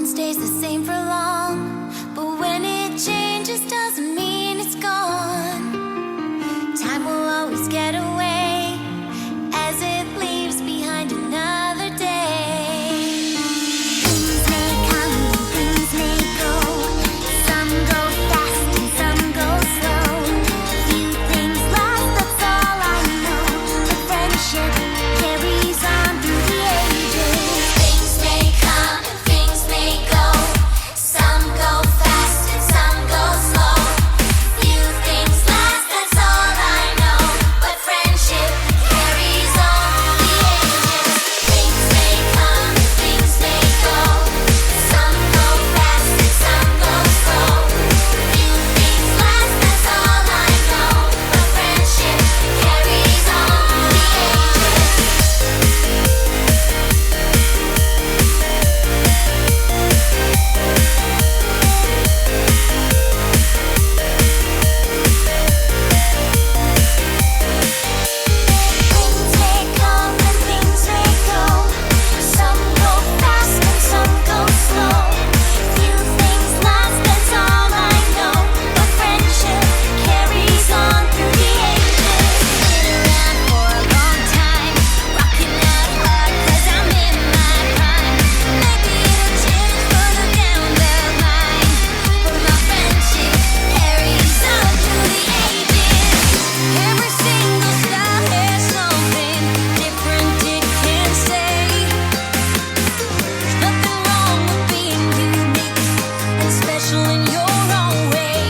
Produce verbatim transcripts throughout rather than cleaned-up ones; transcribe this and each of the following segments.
stays the same for long, but when it changes doesn't mean it's gone. Time will always get away as it leaves behind another day. Things may come and things may go. Some go fast and some go slow. Few things last, that's all I know. But friendship carries on through the ages. Things may come and things may go. Some go fast and some go slow. Few things last, that's all I know. But friendship carries on through the ages. Things may come and things may go. Some go fast and some go slow. Few things last, that's all I know. But friendship carries on through the ages. Things may come and things may go. Some go fast and some go slow. Few things last, that's all I know. But friendship carries on through the ages. Been around for a long time, rocking out hard 'cause I'm in my prime. Maybe it'll change further down the line, but my friendship carries on through the ages. Every single style has something different it can say. There's nothing wrong with being unique and special in your own way.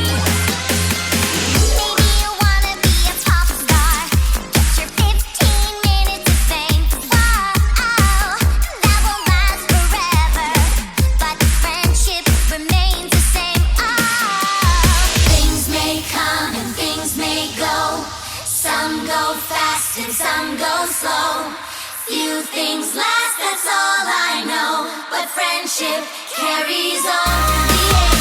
Maybe you wanna be a pop star, get your fifteen minutes of fame. Wow, that won't last forever, but friendship remains the same. Oh, things may come and things may go. Some go fast and some go slow. Few things last, that's all I know. But friendship carries on through the ages.